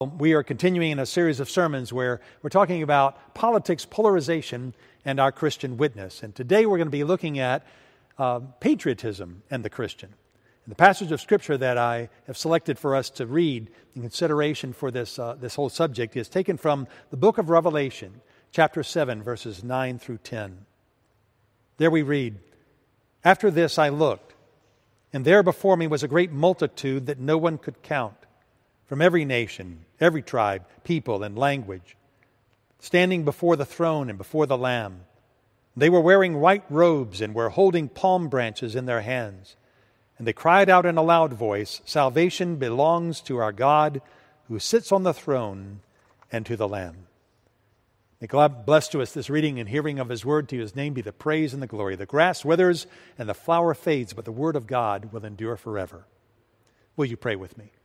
We are continuing in a series of sermons where we're talking about politics, polarization, and our Christian witness. And today we're going to be looking at patriotism and the Christian. And the passage of Scripture that I have selected for us to read in consideration for this whole subject is taken from the book of Revelation, chapter 7, verses 9 through 10. There we read, "After this I looked, and there before me was a great multitude that no one could count, from every nation, every tribe, people, and language, standing before the throne and before the Lamb. They were wearing white robes and were holding palm branches in their hands. And they cried out in a loud voice, 'Salvation belongs to our God who sits on the throne and to the Lamb.'" May God bless to us this reading and hearing of His word. To His name be the praise and the glory. The grass withers and the flower fades, but the word of God will endure forever. Will you pray with me?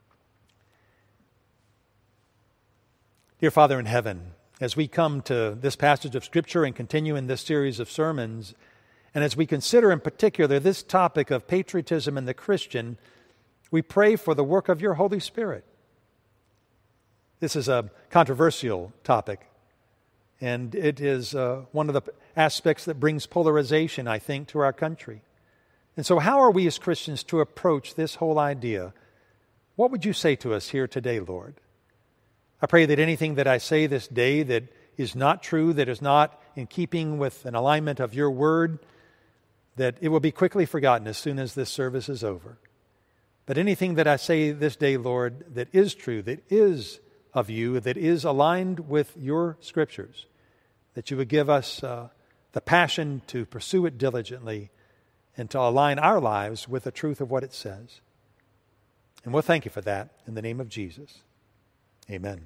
Dear Father in heaven, as we come to this passage of Scripture and continue in this series of sermons, and as we consider in particular this topic of patriotism and the Christian, we pray for the work of your Holy Spirit. This is a controversial topic, and it is one of the aspects that brings polarization, I think, to our country. And so how are we as Christians to approach this whole idea? What would you say to us here today, Lord? I pray that anything that I say this day that is not true, that is not in keeping with an alignment of your word, that it will be quickly forgotten as soon as this service is over. But anything that I say this day, Lord, that is true, that is of you, that is aligned with your Scriptures, that you would give us the passion to pursue it diligently and to align our lives with the truth of what it says. And we'll thank you for that in the name of Jesus. Amen.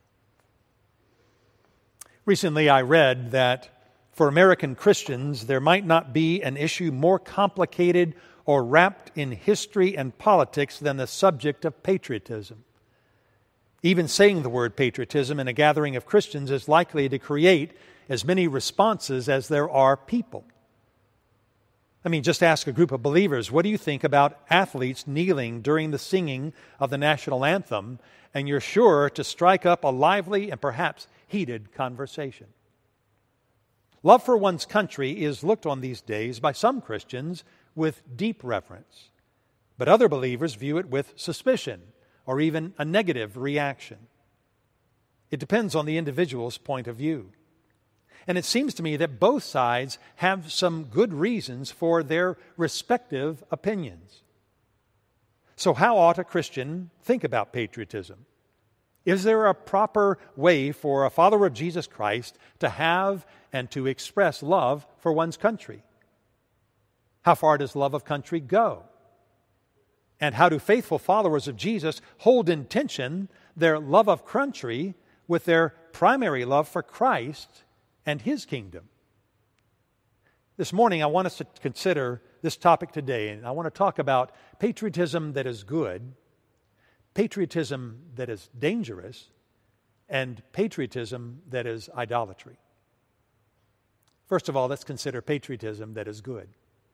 Recently I read that for American Christians, there might not be an issue more complicated or wrapped in history and politics than the subject of patriotism. Even saying the word patriotism in a gathering of Christians is likely to create as many responses as there are people. I mean, just ask a group of believers, what do you think about athletes kneeling during the singing of the national anthem? And you're sure to strike up a lively and perhaps heated conversation. Love for one's country is looked on these days by some Christians with deep reverence, but other believers view it with suspicion or even a negative reaction. It depends on the individual's point of view. And it seems to me that both sides have some good reasons for their respective opinions. So how ought a Christian think about patriotism? Is there a proper way for a follower of Jesus Christ to have and to express love for one's country? How far does love of country go? And how do faithful followers of Jesus hold in tension their love of country with their primary love for Christ and His kingdom? This morning, I want us to consider this topic today, and I want to talk about patriotism that is good, patriotism that is dangerous, and patriotism that is idolatry. First of all, let's consider patriotism that is good.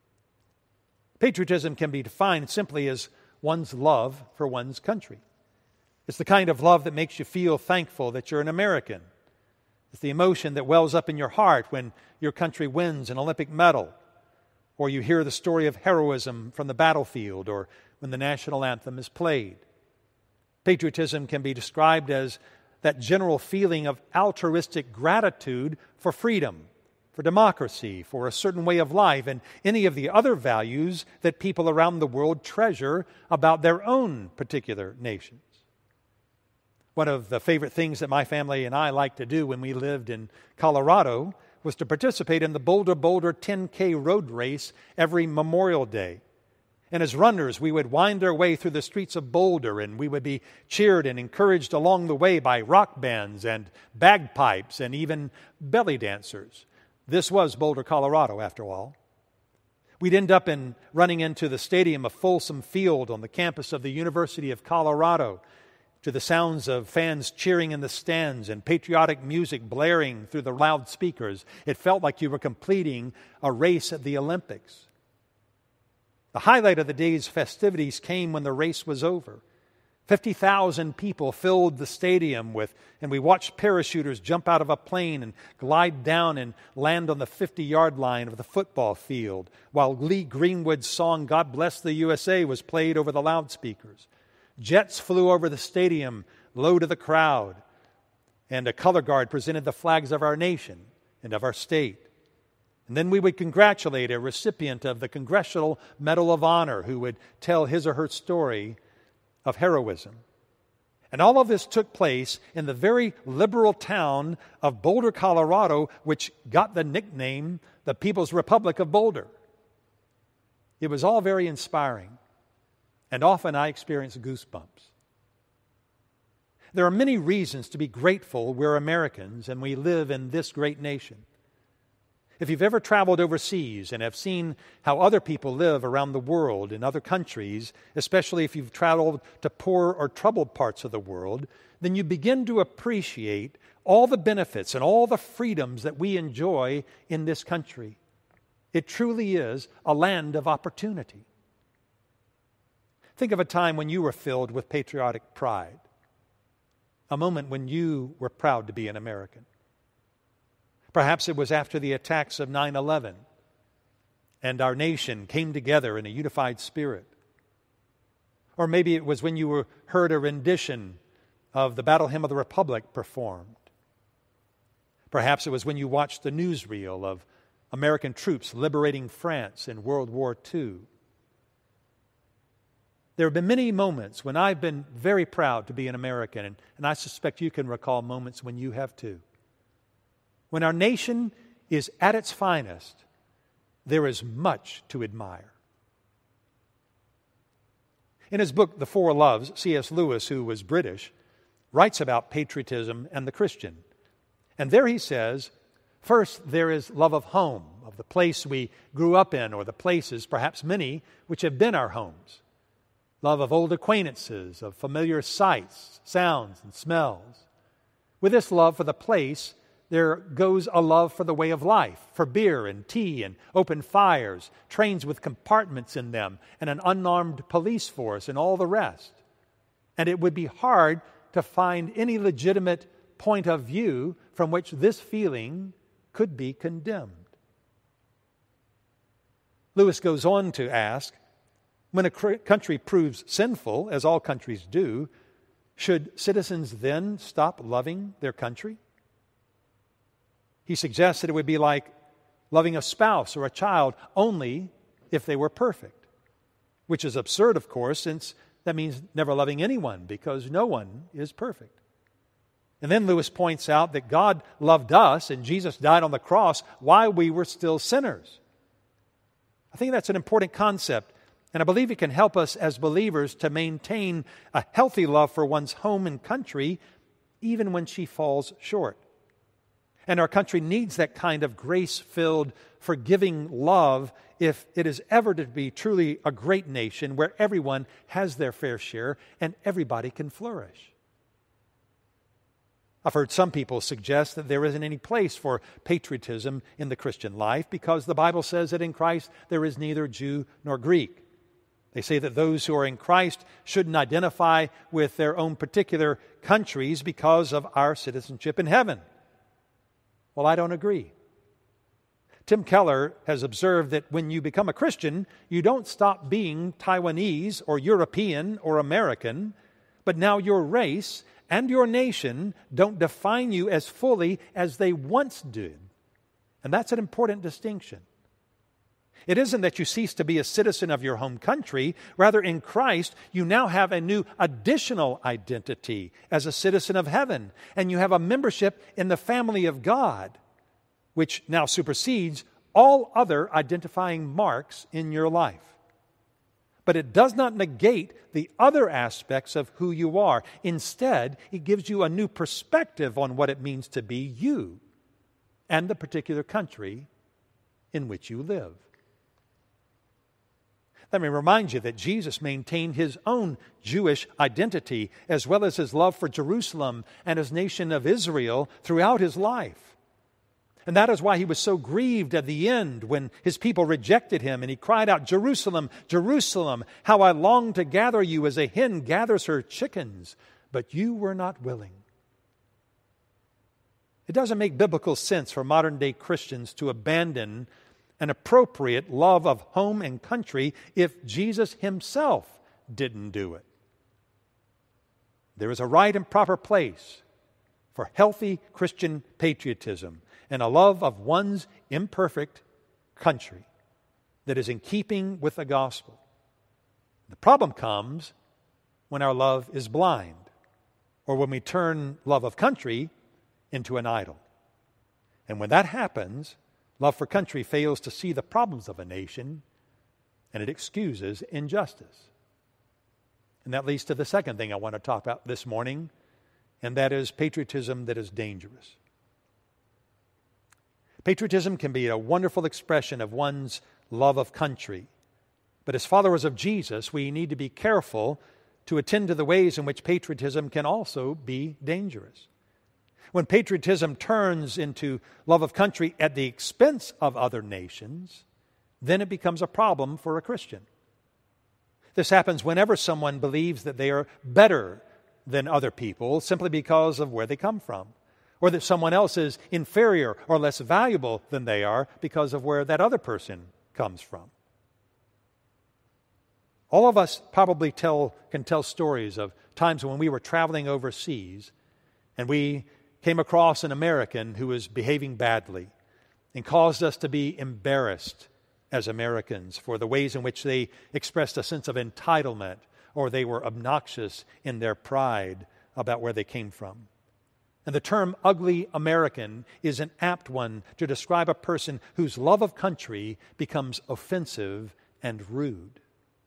Patriotism can be defined simply as one's love for one's country. It's the kind of love that makes you feel thankful that you're an American. It's the emotion that wells up in your heart when your country wins an Olympic medal, or you hear the story of heroism from the battlefield, or when the national anthem is played. Patriotism can be described as that general feeling of altruistic gratitude for freedom, for democracy, for a certain way of life, and any of the other values that people around the world treasure about their own particular nations. One of the favorite things that my family and I liked to do when we lived in Colorado was to participate in the Boulder Boulder 10K road race every Memorial Day. And as runners, we would wind our way through the streets of Boulder, and we would be cheered and encouraged along the way by rock bands and bagpipes and even belly dancers. This was Boulder, Colorado, after all. We'd end up running into the stadium of Folsom Field on the campus of the University of Colorado, to the sounds of fans cheering in the stands and patriotic music blaring through the loudspeakers. It felt like you were completing a race at the Olympics. The highlight of the day's festivities came when the race was over. 50,000 people filled the stadium and we watched parachuters jump out of a plane and glide down and land on the 50-yard line of the football field, while Lee Greenwood's song, "God Bless the USA," was played over the loudspeakers. Jets flew over the stadium, low to the crowd, and a color guard presented the flags of our nation and of our state. And then we would congratulate a recipient of the Congressional Medal of Honor who would tell his or her story of heroism. And all of this took place in the very liberal town of Boulder, Colorado, which got the nickname the People's Republic of Boulder. It was all very inspiring, and often I experienced goosebumps. There are many reasons to be grateful we're Americans and we live in this great nation. If you've ever traveled overseas and have seen how other people live around the world in other countries, especially if you've traveled to poor or troubled parts of the world, then you begin to appreciate all the benefits and all the freedoms that we enjoy in this country. It truly is a land of opportunity. Think of a time when you were filled with patriotic pride, a moment when you were proud to be an American. Perhaps it was after the attacks of 9/11 and our nation came together in a unified spirit. Or maybe it was when you heard a rendition of the Battle Hymn of the Republic performed. Perhaps it was when you watched the newsreel of American troops liberating France in World War II. There have been many moments when I've been very proud to be an American, and I suspect you can recall moments when you have too. When our nation is at its finest, there is much to admire. In his book, The Four Loves, C.S. Lewis, who was British, writes about patriotism and the Christian. And there he says, first, there is love of home, of the place we grew up in, or the places, perhaps many, which have been our homes. Love of old acquaintances, of familiar sights, sounds, and smells. With this love for the place, there goes a love for the way of life, for beer and tea and open fires, trains with compartments in them, and an unarmed police force and all the rest. And it would be hard to find any legitimate point of view from which this feeling could be condemned. Lewis goes on to ask, when a country proves sinful, as all countries do, should citizens then stop loving their country? He suggests that it would be like loving a spouse or a child only if they were perfect, which is absurd, of course, since that means never loving anyone, because no one is perfect. And then Lewis points out that God loved us and Jesus died on the cross while we were still sinners. I think that's an important concept, and I believe it can help us as believers to maintain a healthy love for one's home and country, even when she falls short. And our country needs that kind of grace-filled, forgiving love if it is ever to be truly a great nation where everyone has their fair share and everybody can flourish. I've heard some people suggest that there isn't any place for patriotism in the Christian life because the Bible says that in Christ there is neither Jew nor Greek. They say that those who are in Christ shouldn't identify with their own particular countries because of our citizenship in heaven. Well, I don't agree. Tim Keller has observed that when you become a Christian, you don't stop being Taiwanese or European or American, but now your race and your nation don't define you as fully as they once did. And that's an important distinction. It isn't that you cease to be a citizen of your home country. Rather, in Christ, you now have a new additional identity as a citizen of heaven. And you have a membership in the family of God, which now supersedes all other identifying marks in your life. But it does not negate the other aspects of who you are. Instead, it gives you a new perspective on what it means to be you and the particular country in which you live. Let me remind you that Jesus maintained his own Jewish identity as well as his love for Jerusalem and his nation of Israel throughout his life. And that is why he was so grieved at the end when his people rejected him, and he cried out, "Jerusalem, Jerusalem, how I long to gather you as a hen gathers her chickens, but you were not willing." It doesn't make biblical sense for modern-day Christians to abandon an appropriate love of home and country if Jesus himself didn't do it. There is a right and proper place for healthy Christian patriotism and a love of one's imperfect country that is in keeping with the gospel. The problem comes when our love is blind, or when we turn love of country into an idol. And when that happens, love for country fails to see the problems of a nation, and it excuses injustice. And that leads to the second thing I want to talk about this morning, and that is patriotism that is dangerous. Patriotism can be a wonderful expression of one's love of country, but as followers of Jesus, we need to be careful to attend to the ways in which patriotism can also be dangerous. When patriotism turns into love of country at the expense of other nations, then it becomes a problem for a Christian. This happens whenever someone believes that they are better than other people simply because of where they come from, or that someone else is inferior or less valuable than they are because of where that other person comes from. All of us probably can tell stories of times when we were traveling overseas and we came across an American who was behaving badly and caused us to be embarrassed as Americans for the ways in which they expressed a sense of entitlement, or they were obnoxious in their pride about where they came from. And the term ugly American is an apt one to describe a person whose love of country becomes offensive and rude.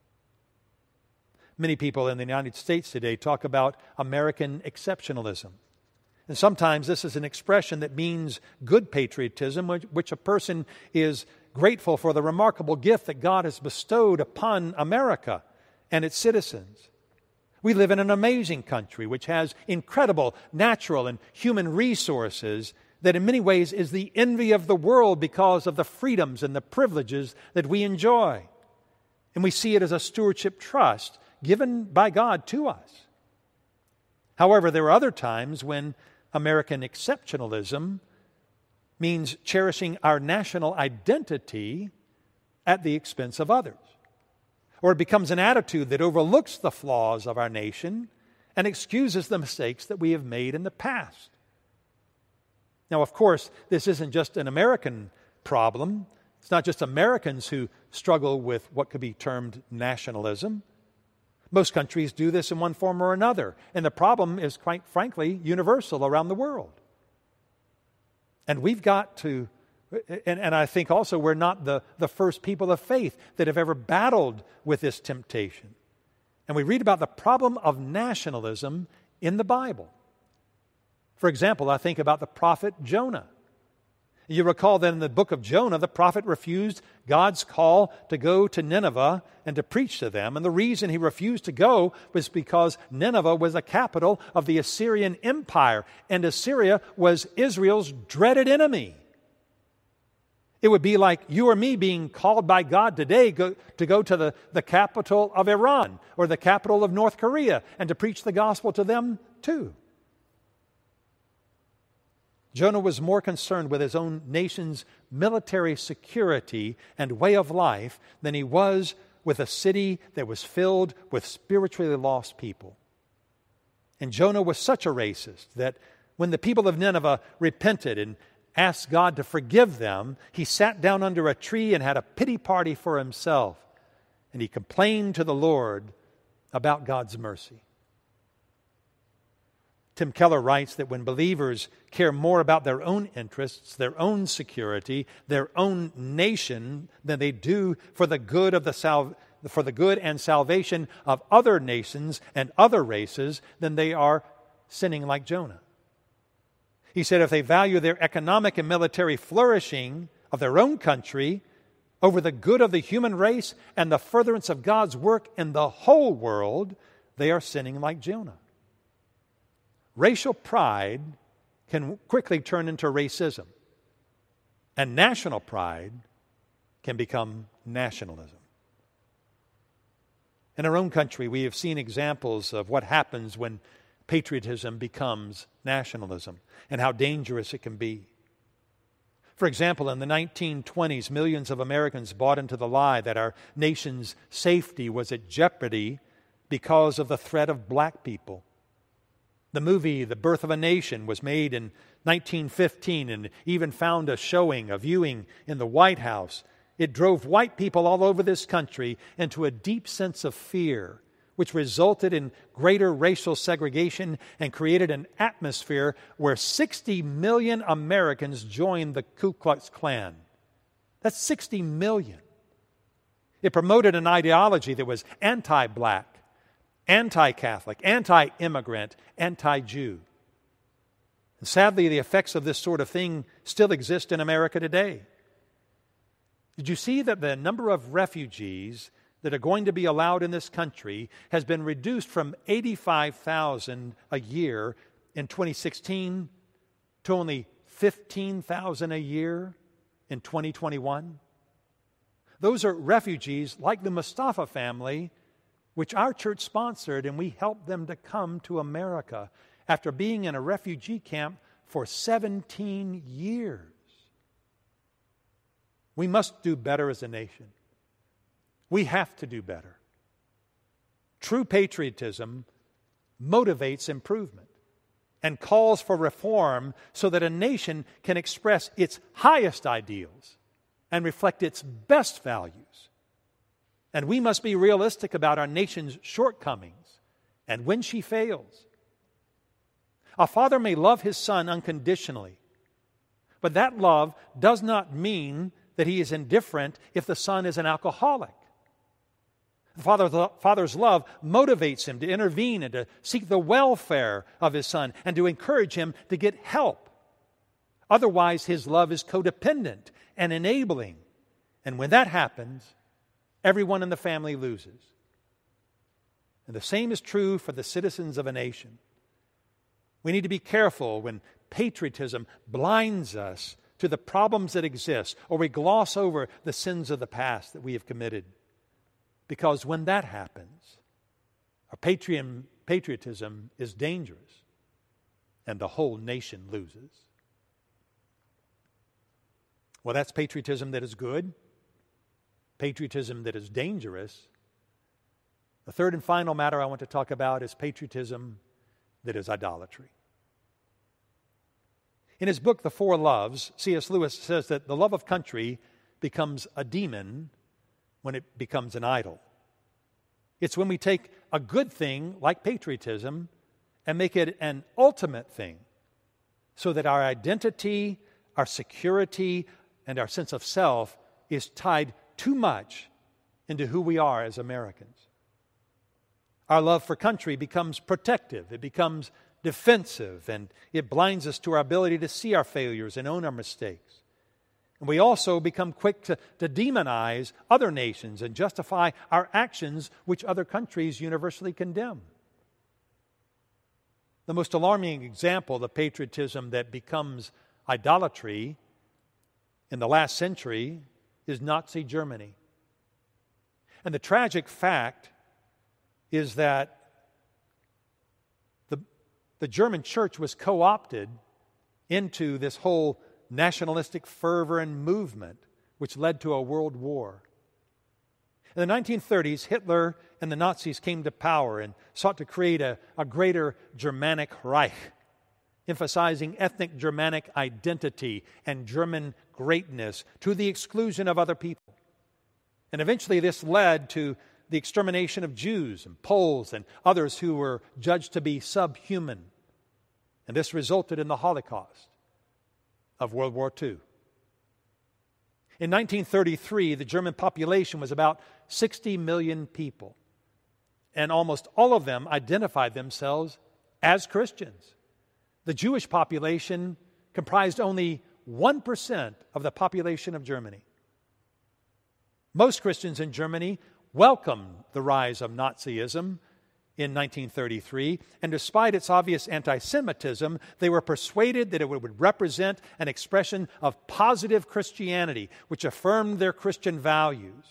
Many people in the United States today talk about American exceptionalism. And sometimes this is an expression that means good patriotism, which a person is grateful for the remarkable gift that God has bestowed upon America and its citizens. We live in an amazing country which has incredible natural and human resources that in many ways is the envy of the world because of the freedoms and the privileges that we enjoy. And we see it as a stewardship trust given by God to us. However, there are other times when American exceptionalism means cherishing our national identity at the expense of others. Or it becomes an attitude that overlooks the flaws of our nation and excuses the mistakes that we have made in the past. Now, of course, this isn't just an American problem. It's not just Americans who struggle with what could be termed nationalism. Most countries do this in one form or another, and the problem is, quite frankly, universal around the world. And we've got to, and I think also we're not the first people of faith that have ever battled with this temptation. And we read about the problem of nationalism in the Bible. For example, I think about the prophet Jonah. You recall that in the book of Jonah, the prophet refused God's call to go to Nineveh and to preach to them. And the reason he refused to go was because Nineveh was the capital of the Assyrian Empire, and Assyria was Israel's dreaded enemy. It would be like you or me being called by God today to go to the capital of Iran or the capital of North Korea and to preach the gospel to them too. Jonah was more concerned with his own nation's military security and way of life than he was with a city that was filled with spiritually lost people. And Jonah was such a racist that when the people of Nineveh repented and asked God to forgive them, he sat down under a tree and had a pity party for himself. And he complained to the Lord about God's mercy. Tim Keller writes that when believers care more about their own interests, their own security, their own nation than they do for the good and salvation of other nations and other races, then they are sinning like Jonah. He said if they value their economic and military flourishing of their own country over the good of the human race and the furtherance of God's work in the whole world, they are sinning like Jonah. Racial pride can quickly turn into racism. And national pride can become nationalism. In our own country, we have seen examples of what happens when patriotism becomes nationalism and how dangerous it can be. For example, in the 1920s, millions of Americans bought into the lie that our nation's safety was at jeopardy because of the threat of black people. The movie The Birth of a Nation was made in 1915 and even found a viewing in the White House. It drove white people all over this country into a deep sense of fear, which resulted in greater racial segregation and created an atmosphere where 60 million Americans joined the Ku Klux Klan. That's 60 million. It promoted an ideology that was anti-black, anti-Catholic, anti-immigrant, anti-Jew. And sadly, the effects of this sort of thing still exist in America today. Did you see that the number of refugees that are going to be allowed in this country has been reduced from 85,000 a year in 2016 to only 15,000 a year in 2021? Those are refugees like the Mustafa family, which our church sponsored, and we helped them to come to America after being in a refugee camp for 17 years. We must do better as a nation. We have to do better. True patriotism motivates improvement and calls for reform so that a nation can express its highest ideals and reflect its best values. And we must be realistic about our nation's shortcomings and when she fails. A father may love his son unconditionally, but that love does not mean that he is indifferent if the son is an alcoholic. The father's love motivates him to intervene and to seek the welfare of his son and to encourage him to get help. Otherwise, his love is codependent and enabling. And when that happens, everyone in the family loses. And the same is true for the citizens of a nation. We need to be careful when patriotism blinds us to the problems that exist, or we gloss over the sins of the past that we have committed. Because when that happens, our patriotism is dangerous, and the whole nation loses. Well, that's patriotism that is good, patriotism that is dangerous. The third and final matter I want to talk about is patriotism that is idolatry. In his book, The Four Loves, C.S. Lewis says that the love of country becomes a demon when it becomes an idol. It's when we take a good thing like patriotism and make it an ultimate thing so that our identity, our security, and our sense of self is tied too much into who we are as Americans. Our love for country becomes protective. It becomes defensive, and it blinds us to our ability to see our failures and own our mistakes. And we also become quick to demonize other nations and justify our actions which other countries universally condemn. The most alarming example of patriotism that becomes idolatry in the last century is Nazi Germany. And the tragic fact is that the German church was co-opted into this whole nationalistic fervor and movement, which led to a world war. In the 1930s, Hitler and the Nazis came to power and sought to create a greater Germanic Reich, emphasizing ethnic Germanic identity and German greatness to the exclusion of other people. And eventually this led to the extermination of Jews and Poles and others who were judged to be subhuman. And this resulted in the Holocaust of World War II. In 1933, the German population was about 60 million people, and almost all of them identified themselves as Christians. The Jewish population comprised only 1% of the population of Germany. Most Christians in Germany welcomed the rise of Nazism in 1933, and despite its obvious anti-Semitism, they were persuaded that it would represent an expression of positive Christianity, which affirmed their Christian values.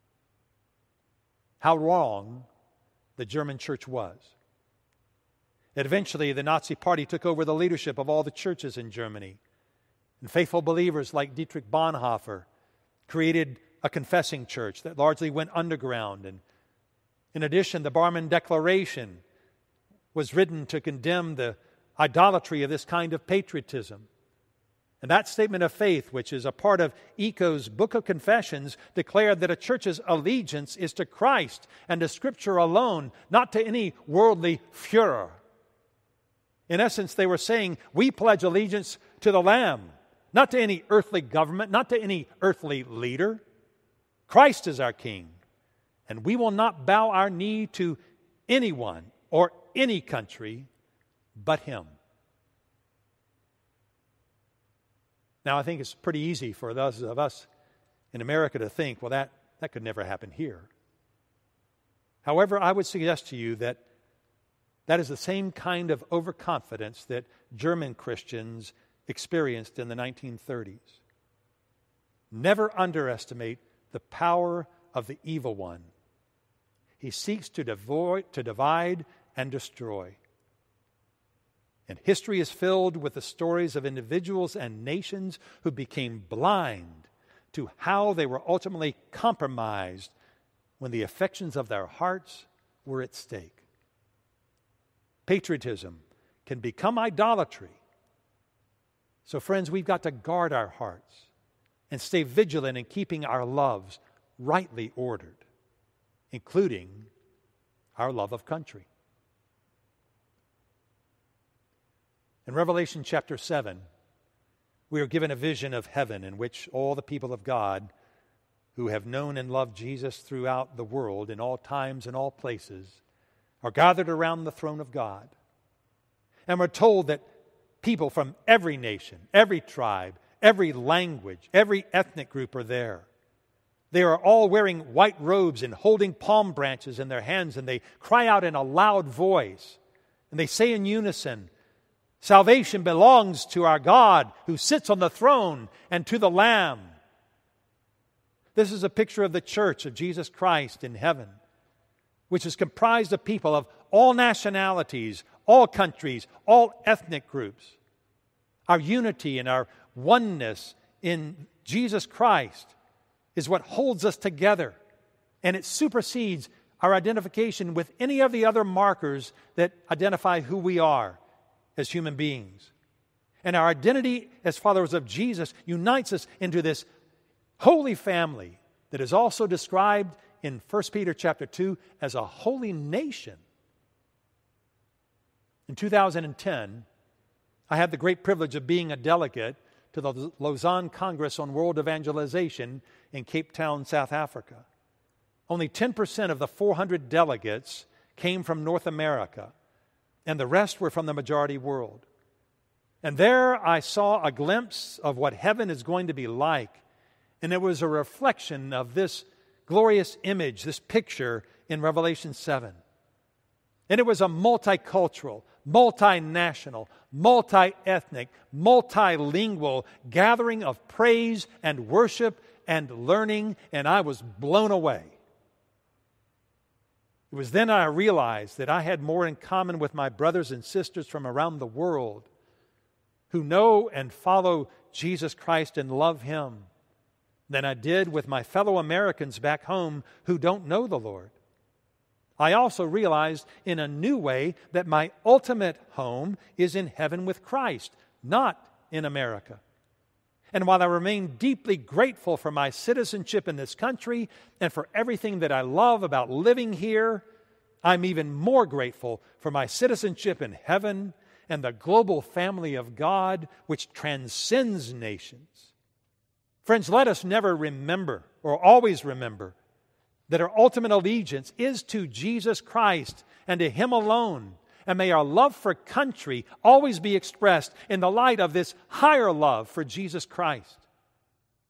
How wrong the German church was. Eventually, the Nazi Party took over the leadership of all the churches in Germany, and faithful believers like Dietrich Bonhoeffer created a confessing church that largely went underground. And in addition, the Barmen Declaration was written to condemn the idolatry of this kind of patriotism. And that statement of faith, which is a part of Eco's Book of Confessions, declared that a church's allegiance is to Christ and to Scripture alone, not to any worldly Führer. In essence, they were saying, we pledge allegiance to the Lamb, not to any earthly government, not to any earthly leader. Christ is our King, and we will not bow our knee to anyone or any country but Him. Now, I think it's pretty easy for those of us in America to think, well, that could never happen here. However, I would suggest to you that that is the same kind of overconfidence that German Christians experienced in the 1930s. Never underestimate the power of the evil one. He seeks to divide and destroy. And history is filled with the stories of individuals and nations who became blind to how they were ultimately compromised when the affections of their hearts were at stake. Patriotism can become idolatry. So, friends, we've got to guard our hearts and stay vigilant in keeping our loves rightly ordered, including our love of country. In Revelation chapter 7, we are given a vision of heaven in which all the people of God who have known and loved Jesus throughout the world in all times and all places are gathered around the throne of God. And we're told that people from every nation, every tribe, every language, every ethnic group are there. They are all wearing white robes and holding palm branches in their hands, and they cry out in a loud voice. And they say in unison, "Salvation belongs to our God who sits on the throne and to the Lamb." This is a picture of the church of Jesus Christ in heaven, which is comprised of people of all nationalities, all countries, all ethnic groups. Our unity and our oneness in Jesus Christ is what holds us together, and it supersedes our identification with any of the other markers that identify who we are as human beings. And our identity as followers of Jesus unites us into this holy family that is also described in 1 Peter chapter 2 as a holy nation. In 2010, I had the great privilege of being a delegate to the Lausanne Congress on World Evangelization in Cape Town, South Africa. Only 10% of the 400 delegates came from North America, and the rest were from the majority world. And there I saw a glimpse of what heaven is going to be like, and it was a reflection of this glorious image, this picture in Revelation 7. And it was a multicultural, multinational, multi-ethnic, multilingual gathering of praise and worship and learning, and I was blown away. It was then I realized that I had more in common with my brothers and sisters from around the world who know and follow Jesus Christ and love Him than I did with my fellow Americans back home who don't know the Lord. I also realized in a new way that my ultimate home is in heaven with Christ, not in America. And while I remain deeply grateful for my citizenship in this country and for everything that I love about living here, I'm even more grateful for my citizenship in heaven and the global family of God which transcends nations. Friends, let us never remember, or always remember, that our ultimate allegiance is to Jesus Christ and to Him alone. And may our love for country always be expressed in the light of this higher love for Jesus Christ.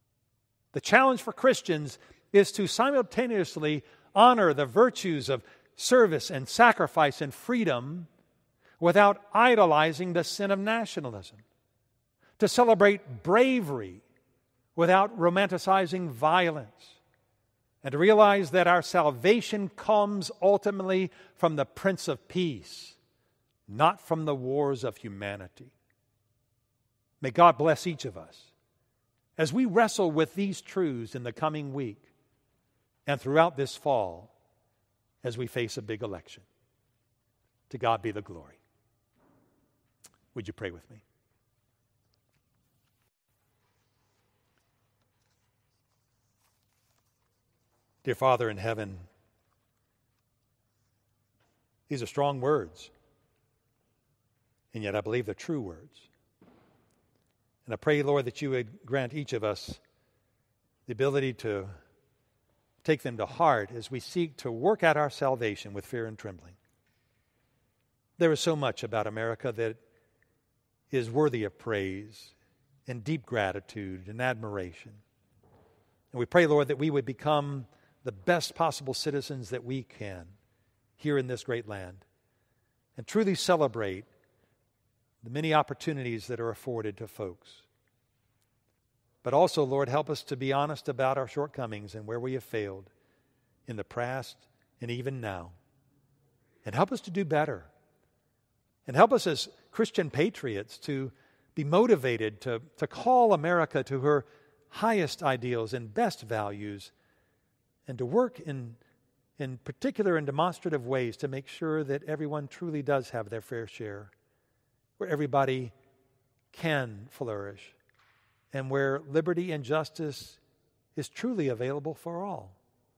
The challenge for Christians is to simultaneously honor the virtues of service and sacrifice and freedom without idolizing the sin of nationalism, to celebrate bravery without romanticizing violence, and to realize that our salvation comes ultimately from the Prince of Peace, not from the wars of humanity. May God bless each of us as we wrestle with these truths in the coming week and throughout this fall as we face a big election. To God be the glory. Would you pray with me? Dear Father in heaven, these are strong words, and yet I believe they're true words. And I pray, Lord, that you would grant each of us the ability to take them to heart as we seek to work out our salvation with fear and trembling. There is so much about America that is worthy of praise and deep gratitude and admiration. And we pray, Lord, that we would become the best possible citizens that we can here in this great land and truly celebrate the many opportunities that are afforded to folks. But also, Lord, help us to be honest about our shortcomings and where we have failed in the past and even now. And help us to do better. And help us as Christian patriots to be motivated to call America to her highest ideals and best values, and to work in particular and demonstrative ways to make sure that everyone truly does have their fair share, where everybody can flourish, and where liberty and justice is truly available for all.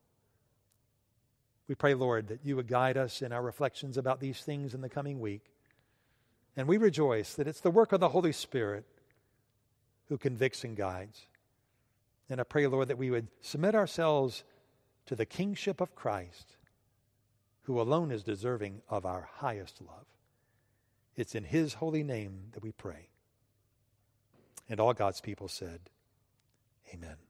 We pray, Lord, that you would guide us in our reflections about these things in the coming week. And we rejoice that it's the work of the Holy Spirit who convicts and guides. And I pray, Lord, that we would submit ourselves to the kingship of Christ, who alone is deserving of our highest love. It's in his holy name that we pray. And all God's people said, amen.